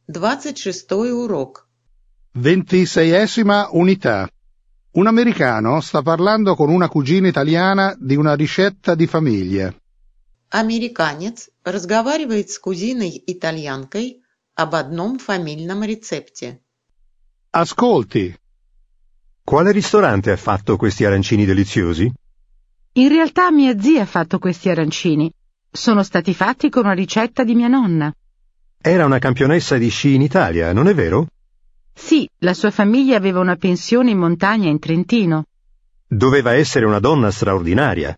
26 урок. 26ª unità. Un americano sta parlando con una cugina italiana di una ricetta di famiglia. Американец разговаривает с кузиной-итальянкой об одном фамильном рецепте. Ascolti, Quale ristorante ha fatto questi arancini deliziosi? In realtà mia zia ha fatto questi arancini. Sono stati fatti con una ricetta di mia nonna. Era una campionessa di sci in Italia, non è vero? Sì, la sua famiglia aveva una pensione in montagna in Trentino. Doveva essere una donna straordinaria.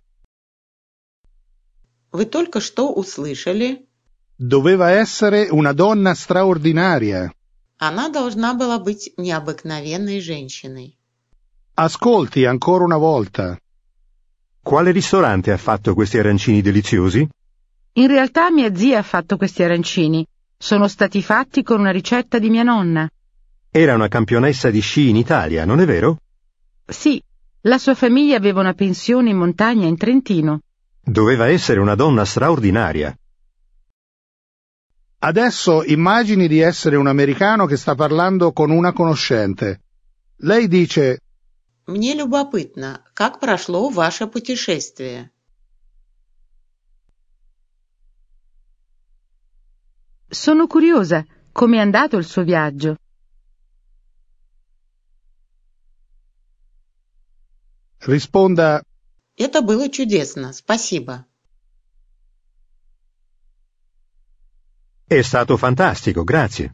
Вы только что услышали, doveva essere una donna straordinaria. она должна была быть необыкновенной женщиной. Ascolti ancora una volta. Quale ristorante ha fatto questi arancini deliziosi? In realtà mia zia ha fatto questi arancini. Sono stati fatti con una ricetta di mia nonna. Era una campionessa di sci in Italia, non è vero? Sì, la sua famiglia aveva una pensione in montagna in Trentino. Doveva essere una donna straordinaria. Adesso immagini di essere un americano che sta parlando con una conoscente. Lei dice: Мне любопытно, как прошло ваше путешествие? Sono curiosa, com'è andato il suo viaggio? risponda: Это было чудесно, спасибо. È stato fantastico, grazie.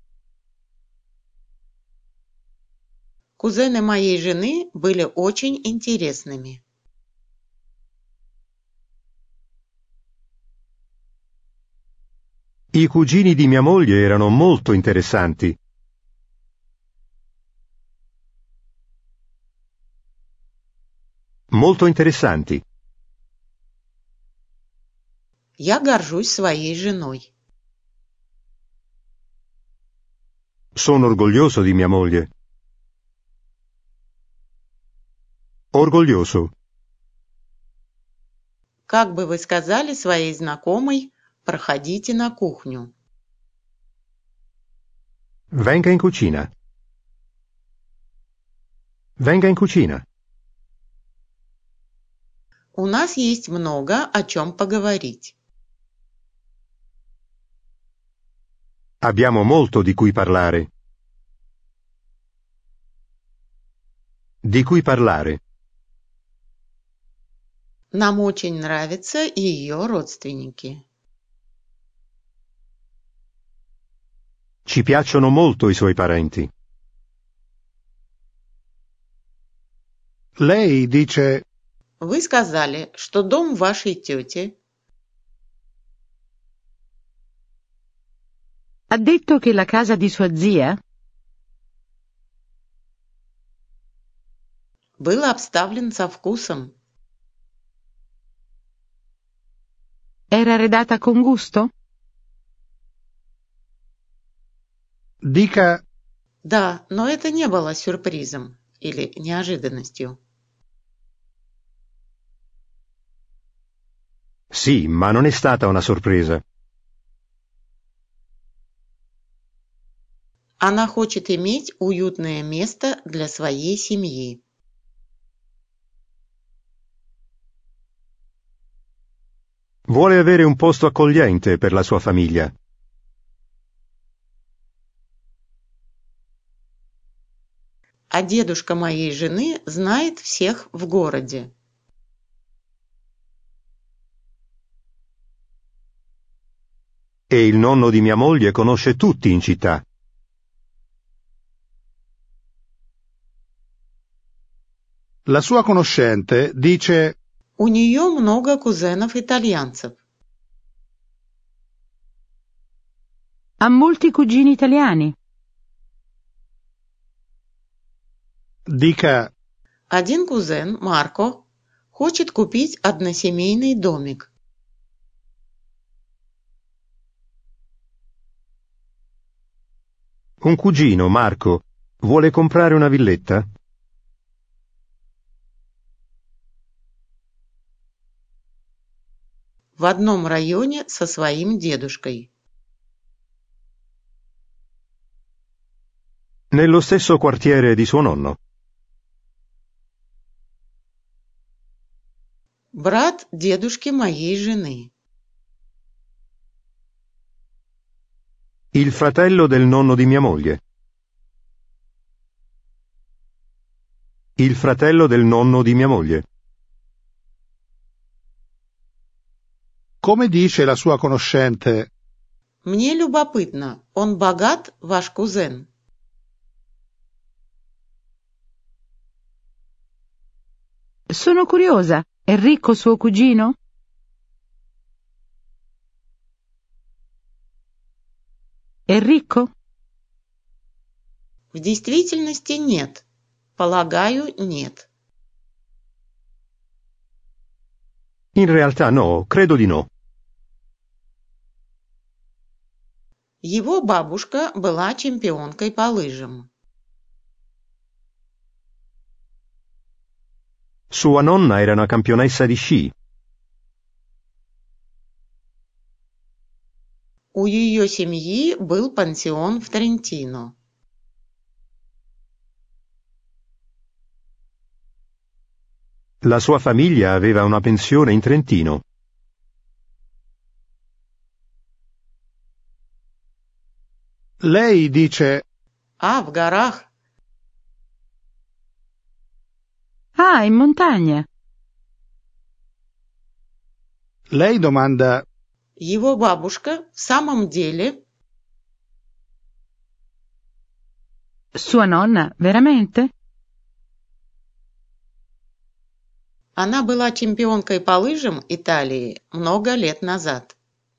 Кузены моей жены были очень интересными. I cugini di mia moglie erano molto interessanti. Molto interessanti. Я горжусь своей женой. Sono orgoglioso di mia moglie. Orgoglioso. Как бы вы сказали своей знакомой, проходите на кухню. Venga in cucina. Venga in cucina. У нас есть много о чем поговорить. Abbiamo molto di cui parlare. Di cui parlare. Нам очень нравятся ее родственники. Ci piacciono molto i suoi parenti. Lei dice: Вы сказали, что дом вашей тети Ha detto che la casa di sua zia был обставлен со вкусом. era arredata con gusto? dica: Да, но это не было сюрпризом или неожиданностью. Sì, ma non è stata una sorpresa. Она хочет иметь уютное место для своей семьи. Vuole avere un posto accogliente per la sua famiglia. А дедушка моей жены знает всех в городе. E il nonno di mia moglie conosce tutti in città. La sua conoscente dice: У нее много кузенов-итальянцев. Ha molti cugini italiani. dica: Один кузен, Марко, хочет купить односемейный домик. Un cugino, Marco, vuole comprare una villetta? В одном районе со своим дедушкой. Nello stesso quartiere di suo nonno. Брат дедушки моей жены. Il fratello del nonno di mia moglie. Il fratello del nonno di mia moglie. Come dice la sua conoscente, Мне любопытно, он богат, ваш кузен? Sono curiosa, è ricco suo cugino? È ricco? В действительности нет. Полагаю, нет. In realtà no, credo di no. Его бабушка была чемпионкой по лыжам. Sua nonna era una campionessa di sci. У ее семьи был пансион в Трентино. La sua famiglia aveva una pensione in Trentino. lei dice, А, в горах. Ah, in montagna. lei domanda, Его бабушка в самом деле... Sua nonna, veramente? Она была чемпионкой по лыжам Италии много лет назад.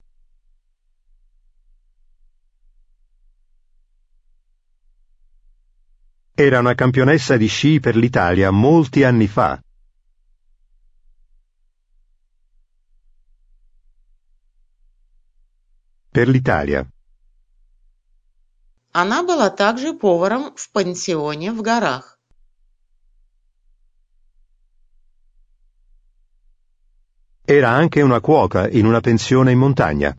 Era una campionessa di sci per l'Italia molti anni fa. Per l'Italia. Она была также поваром в пансионе в горах. Era anche una cuoca in una pensione in montagna.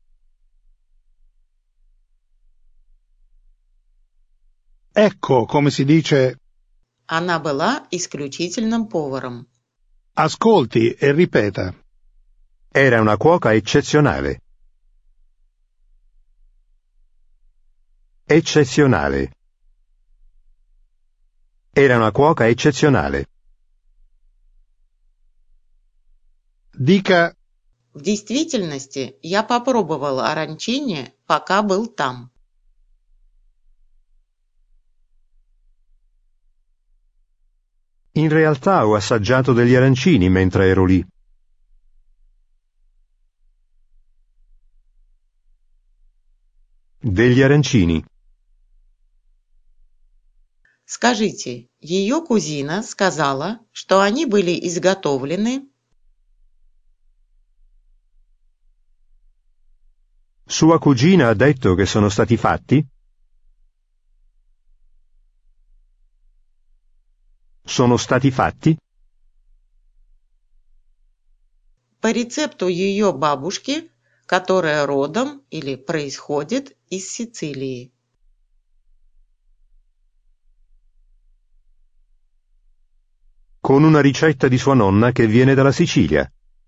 ecco come si dice, Она была исключительным поваром. ascolti e ripeta. Era una cuoca eccezionale. Eccezionale. Era una cuoca eccezionale. Dica, В действительности, я попробовал оранчини, пока был там. In realtà ho assaggiato degli arancini mentre ero lì. Degli arancini. Скажите, ее кузина сказала, что они были изготовлены... Sua cugina ha detto che sono stati fatti? Sono stati fatti? по рецепту ее бабушки, которая родом или происходит из Сицилии. Con una ricetta di sua nonna che viene dalla Sicilia.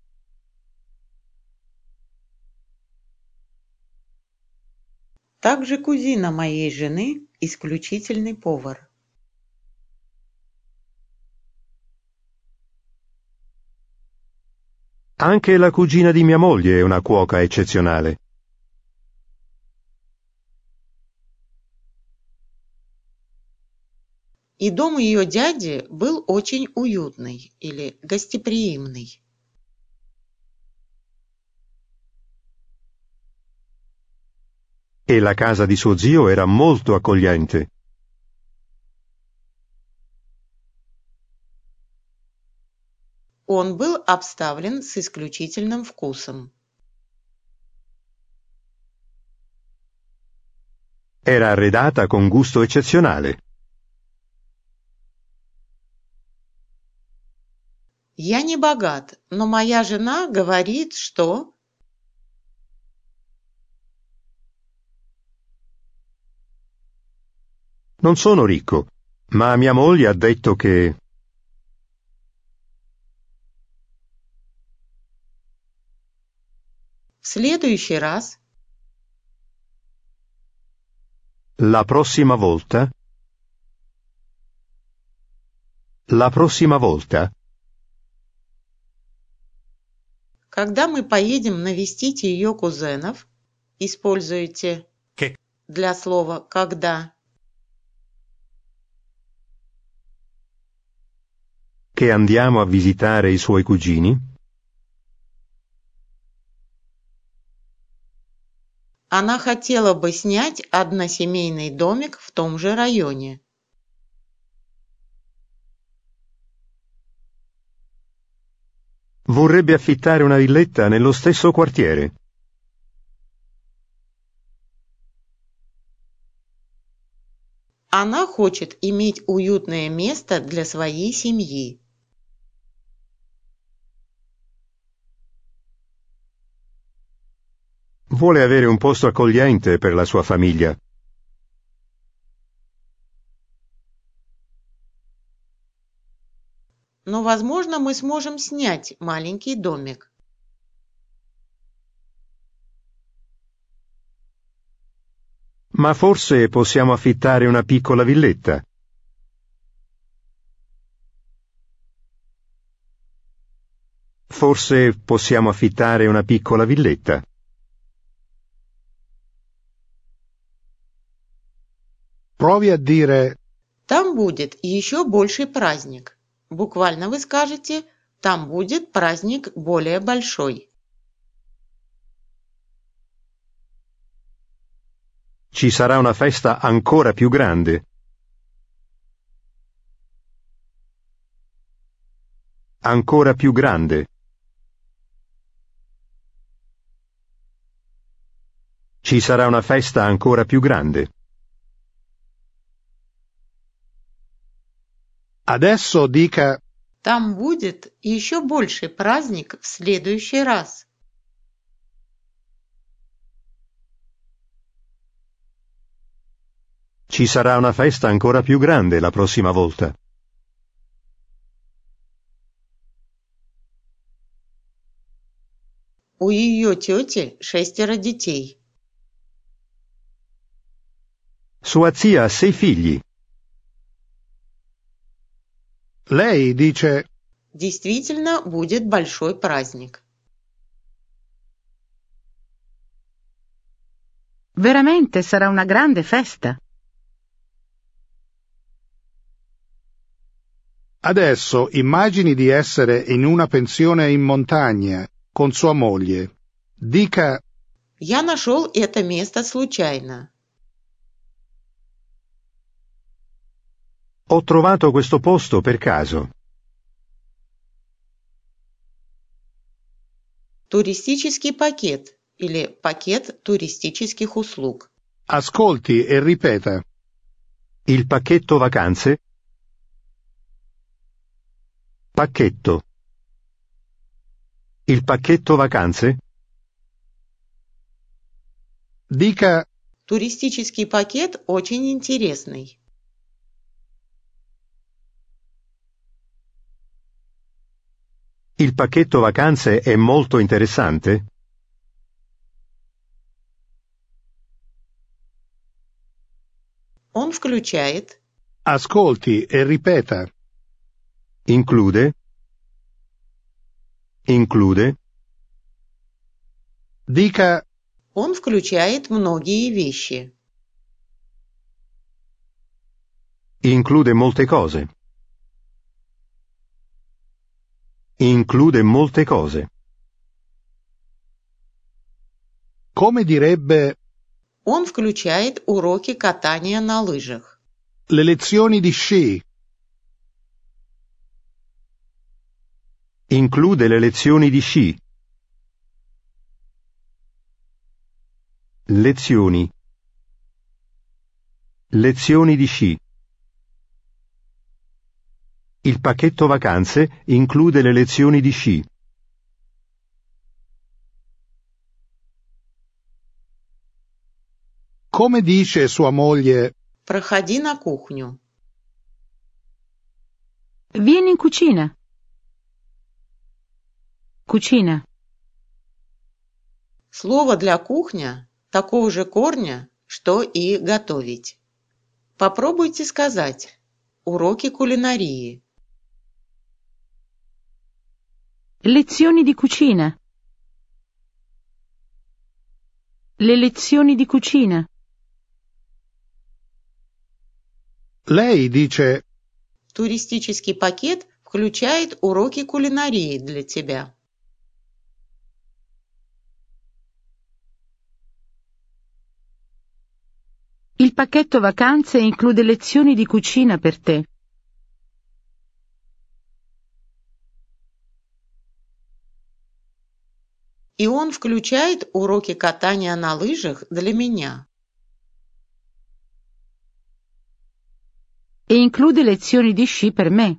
Также кузина моей жены исключительный повар. Anche la cugina di mia moglie è una cuoca eccezionale. И дом ее дяди был очень уютный или гостеприимный. E la casa di suo zio era molto accogliente. Он был обставлен с исключительным вкусом. Era arredata con gusto eccezionale. Я не богат, но моя жена говорит, что... Non sono ricco, ma mia moglie ha detto che... В следующий раз. La prossima volta? La prossima volta? Когда мы поедем навестить ее кузенов, используйте Che? для слова «когда». Che andiamo a visitare i suoi cugini? Она хотела бы снять односемейный домик в том же районе. Vorrebbe affittare una villetta nello stesso quartiere. Она хочет иметь уютное место для своей семьи. Vuole avere un posto accogliente per la sua famiglia. Но, возможно, мы сможем снять маленький домик. Ma forse possiamo affittare una piccola villetta. Forse possiamo affittare una piccola villetta. Provi a dire Там будет еще больший праздник. Буквально вы скажете «там будет праздник более большой». Ci sarà una festa ancora più grande. Ancora più grande. Ci sarà una festa ancora più grande. adesso dica Там будет еще больший праздник в следующий раз. Ci sarà una festa ancora più grande la prossima volta. У ее тети 6 детей. Sua zia ha 6 figli. lei dice Действительно будет большой праздник. Veramente sarà una grande festa. adesso immagini di essere in una pensione in montagna con sua moglie. Dica Я нашел это место случайно. Ho trovato questo posto per caso. Туристический пакет или пакет туристических услуг. ascolti e ripeta. Il pacchetto vacanze? Pacchetto. Il pacchetto vacanze? Dica Туристический пакет очень интересный. Il pacchetto vacanze è molto interessante? Он включает ascolti e ripeta. Include? Include? Dica Он включает многие вещи. Include molte cose. Include molte cose. come direbbe Он включает уроки катания на лыжах. le lezioni di sci. Include le lezioni di sci. Lezioni. Lezioni di sci. Il pacchetto vacanze include le lezioni di sci. Come dice sua moglie Проходи на кухню. Vieni in cucina. Cucina. Слово для кухня такого же корня, что и готовить. Попробуйте сказать уроки кулинарии. Lezioni di cucina. Le lezioni di cucina. Lei dice Туристический пакет включает уроки кулинарии для тебя. Il pacchetto vacanze include lezioni di cucina per te. И он включает уроки катания на лыжах для меня. E include lezioni di sci per me.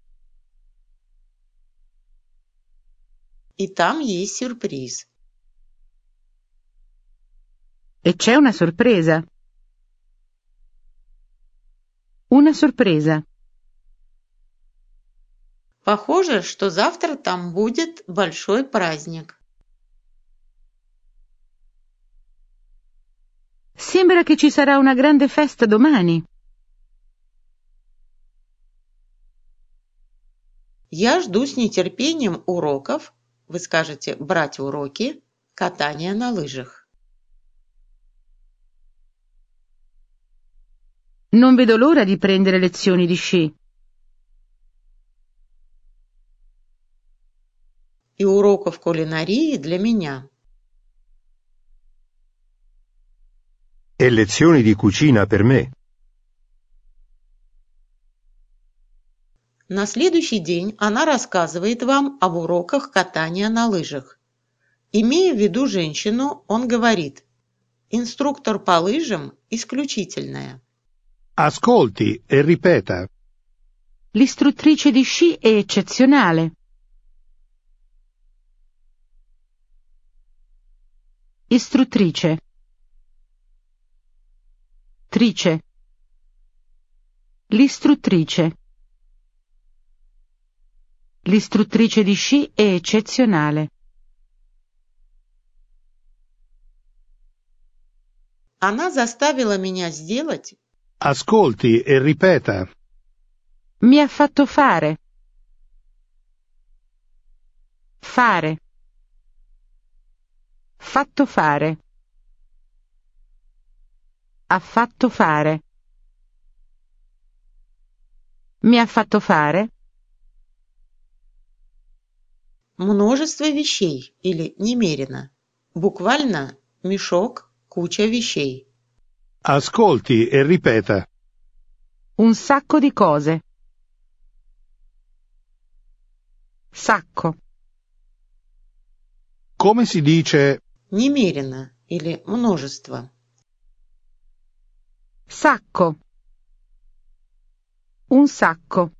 И там есть сюрприз. E c'è una sorpresa. Una sorpresa. Похоже, что завтра там будет большой праздник. Sembra che ci sarà una grande festa domani. Я жду с нетерпением уроков, вы скажете брать уроки, катания на лыжах. Non vedo l'ora di prendere lezioni di sci. И уроков кулинарии для меня. E lezioni di cucina per me. На следующий день она рассказывает вам об уроках катания на лыжах. Имея в виду женщину, он говорит: инструктор по лыжам исключительная. ascolti e ripeta. L'istruttrice di sci è eccezionale. Istruttrice. Trice. L'istruttrice. L'istruttrice di sci è eccezionale. Она заставила меня сделать. Ascolti e ripeta. Mi ha fatto fare. Fare. Fatto fare. Ha fatto fare. Mi ha fatto fare. Множество вещей или немерено. Буквально мешок, куча вещей. Ascolti e ripeta. Un sacco di cose. Sacco. Come si dice Немерено или множество. Sacco. Un sacco.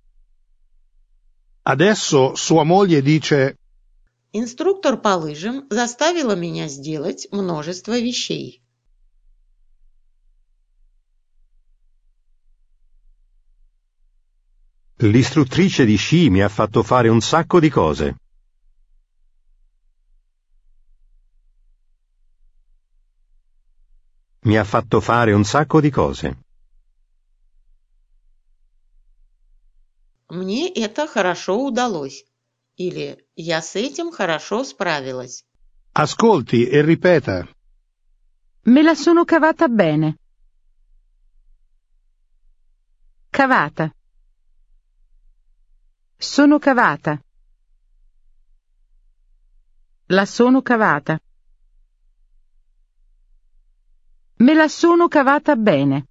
adesso sua moglie dice Инструктор по лыжам заставила меня сделать множество вещей. L'istruttrice di sci mi ha fatto fare un sacco di cose. Mi ha fatto fare un sacco di cose. Мне это хорошо удалось. Или я с этим хорошо справилась. ascolti e ripeta. Me la sono cavata bene. Cavata. Sono cavata. La sono cavata. Me la sono cavata bene.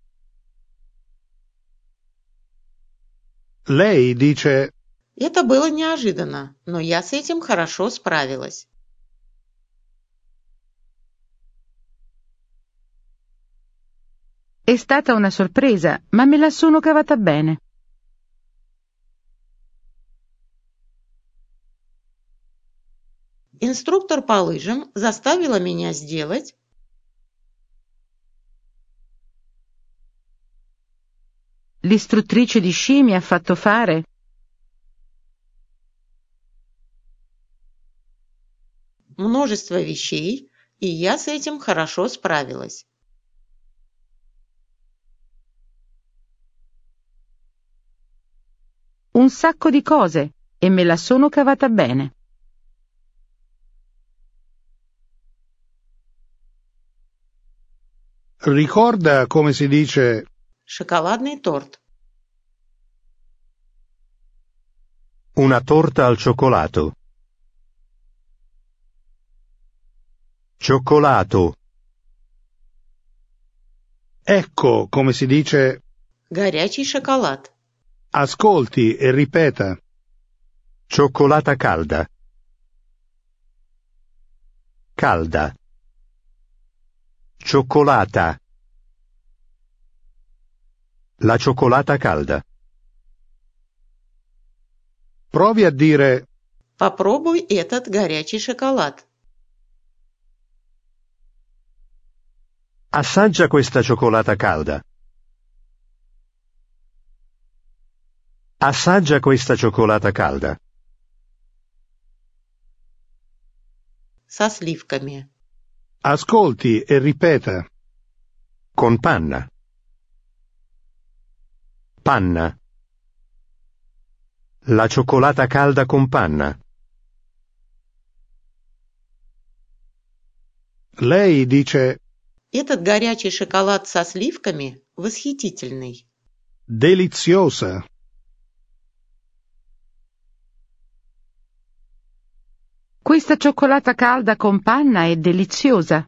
Lei dice Это было неожиданно, но я с этим хорошо справилась. È stata una sorpresa, ma me la sono cavata bene. Инструктор по лыжам заставила меня сделать. L'istruttrice di sci mi ha fatto fare множество вещей, и я с этим хорошо справилась. un sacco di cose e me la sono cavata bene. Ricorda come si dice Шоколадный торт. Una torta al cioccolato. Cioccolato. ecco come si dice Горячий шоколад. ascolti e ripeta. Cioccolata calda. Calda. Cioccolata. La cioccolata calda. Provi a dire Попробуй этот горячий шоколад. Assaggia questa cioccolata calda. Assaggia questa cioccolata calda. Со сливками. ascolti e ripeta. Con panna. Panna. La cioccolata calda con panna. Lei dice Этот горячий шоколад со сливками восхитительный. deliziosa. Questa cioccolata calda con panna è deliziosa.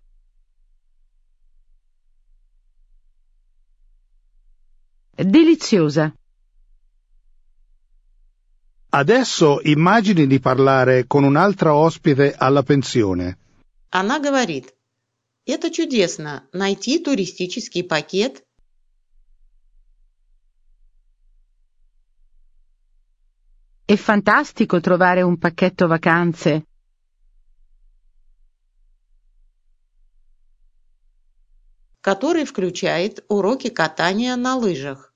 Deliziosa. Adesso immagini di parlare con un'altra ospite alla pensione. Она говорит, это чудесно, найти туристический пакет. È fantastico trovare un pacchetto vacanze. Который включает уроки катания на лыжах.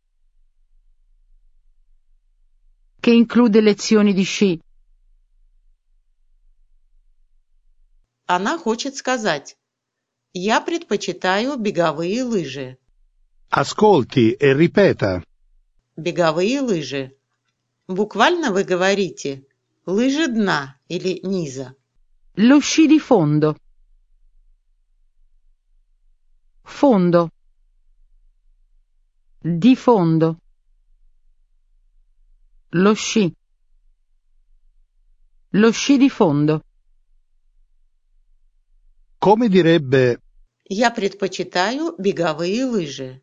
Che include lezioni di sci. Она хочет сказать, я предпочитаю беговые лыжи. Ascolti e ripeta. Беговые лыжи. Буквально вы говорите лыжи дна или низа. Lo sci di fondo. Fondo. Di fondo. Lo sci. Lo sci di fondo. Come direbbe Я предпочитаю беговые лыжи.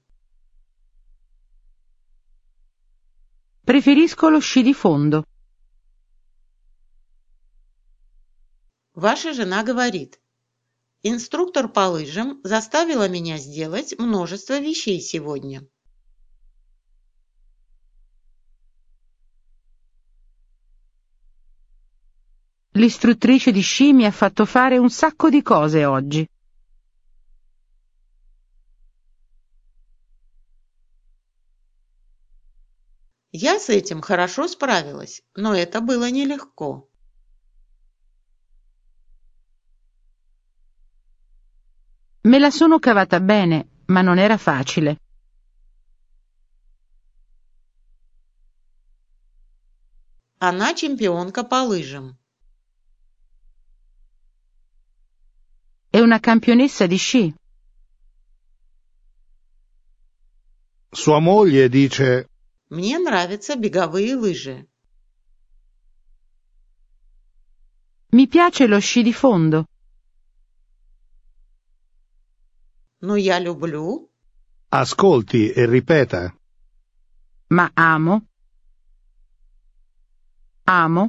Preferisco lo sci di fondo. Ваша жена говорит, инструктор по лыжам заставила меня сделать множество вещей сегодня. L'istruttrice di sci mi ha fatto fare un sacco di cose oggi. Я с этим хорошо справилась, но это было нелегко. Me la sono cavata bene, ma non era facile. Она чемпионка по лыжам. È una campionessa di sci. sua moglie dice Мне нравятся беговые лыжи. Mi piace lo sci di fondo. Но я люблю, ascolti e ripeta. Ma amo. Amo.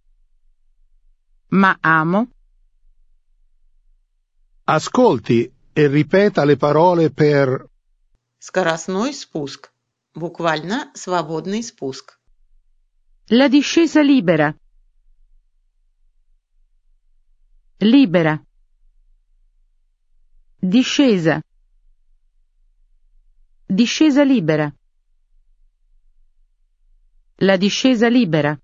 Ma amo. Ascolti e ripeta le parole per скоростной спуск. Буквально свободный спуск. La discesa libera. Libera. Discesa. Discesa libera. La discesa libera.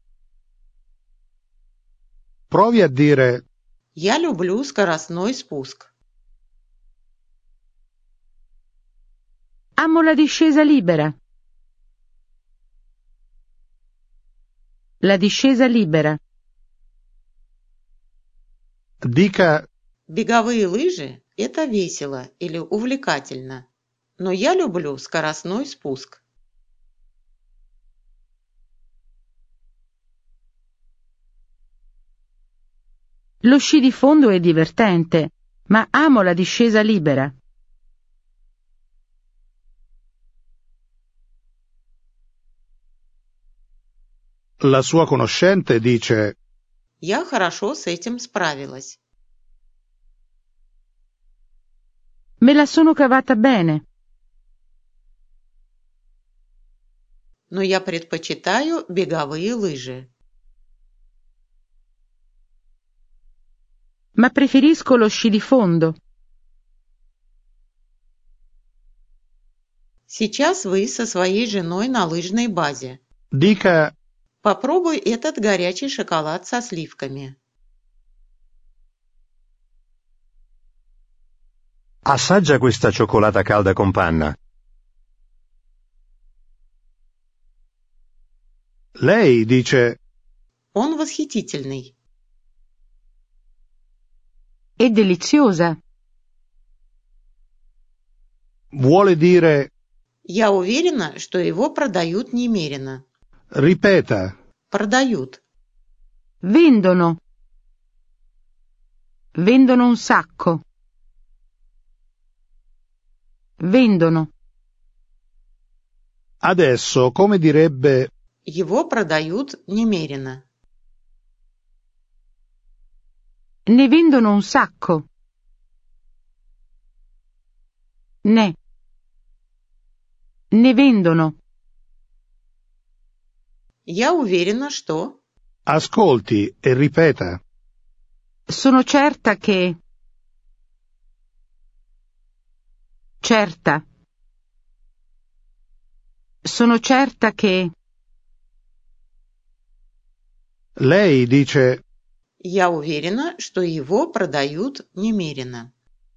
Provi a dire Я люблю скоростной спуск. Amo la discesa libera. La discesa libera. dica Беговые лыжи– это весело или увлекательно, но я люблю скоростной спуск. Lo sci di fondo è divertente, ma amo la discesa libera. la sua conoscente dice Я хорошо с этим справилась. Me la sono cavata bene. Но я предпочитаю беговые лыжи. Ma preferisco lo sci di fondo. Сейчас вы со своей женой на лыжной базе. dica Попробуй этот горячий шоколад со сливками. Assaggia questa cioccolata calda con panna. lei dice Он восхитительный. È deliziosa. vuole dire Я уверена, что его продают немерено. ripeta Продают. Vendono. Vendono un sacco. Vendono. adesso come direbbe Его продают немерено. Ne vendono un sacco. Ne. Ne vendono. Я уверена, что... ascolti e ripeta Sono certa che... Certa. Sono certa che... lei dice Я уверена, что его продают немерено.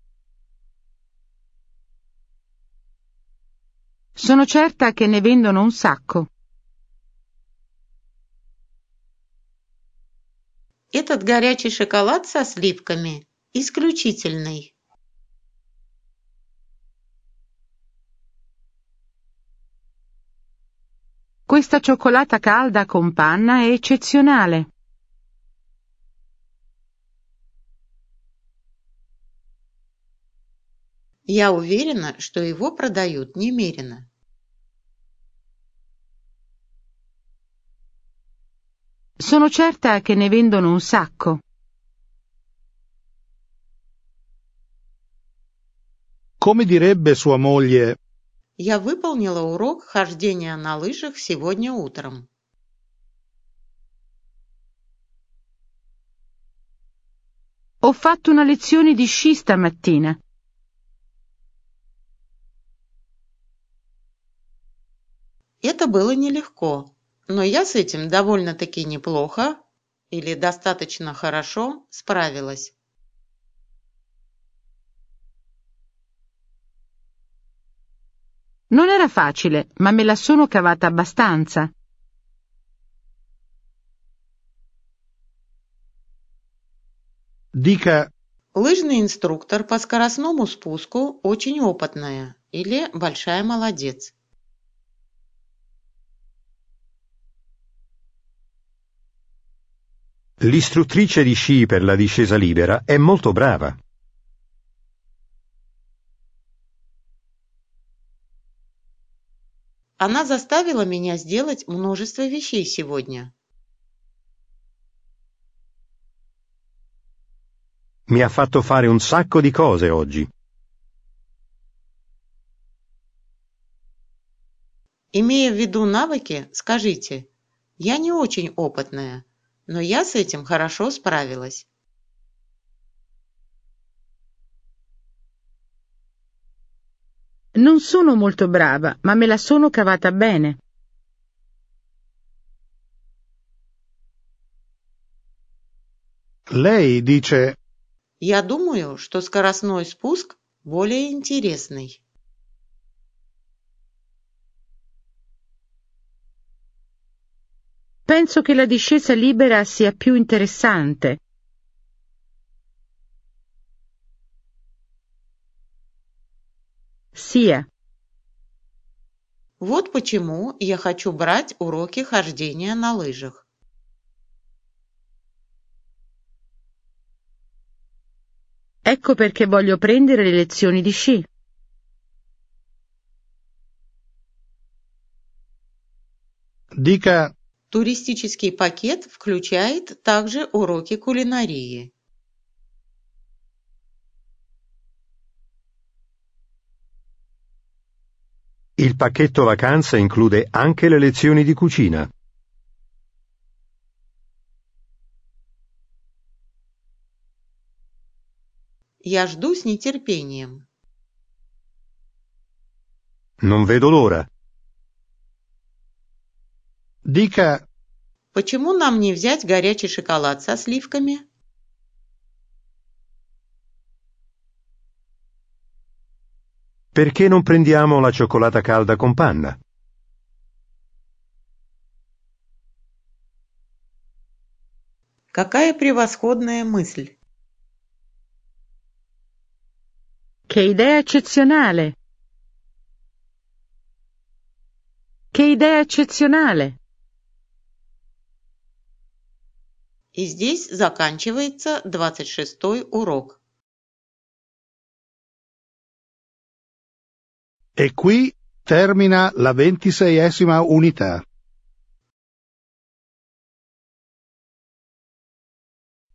Sono certa che ne vendono un sacco. Этот горячий шоколад со сливками исключительный. Questa cioccolata calda con panna è eccezionale. Я уверена, что его продают немерено. Sono certa che ne vendono un sacco. come direbbe sua moglie Я выполнила урок хождения на лыжах сегодня утром. Ho fatto una lezione di sci stamattina. Это было нелегко, но я с этим довольно-таки неплохо или достаточно хорошо справилась. Non era facile, ma me la sono cavata abbastanza. dica Лыжный инструктор по скоростному спуску очень опытная или большая молодец. L'istruttrice di sci per la discesa libera è molto brava. Она заставила меня сделать множество вещей сегодня. Mi ha fatto fare un sacco di cose oggi. Имея в виду навыки, скажите: я не очень опытная, но я с этим хорошо справилась. Non sono molto brava, ma me la sono cavata bene. Lei dice: Я думаю, что скоростной спуск более интересный. Penso che la discesa libera sia più interessante. Sia. Вот почему я хочу брать уроки хождения на лыжах. Ecco perché voglio prendere le lezioni di sci. Dica: Туристический пакет включает также уроки кулинарии. Il pacchetto vacanza include anche le lezioni di cucina. Я жду с нетерпением. Non vedo l'ora. Dica: Почему нам не взять горячий шоколад со сливками? Perché non prendiamo la cioccolata calda con panna? Какая превосходная мысль! Che idea eccezionale! Che idea eccezionale! И здесь заканчивается 26-й урок. E qui termina la 26ª unità.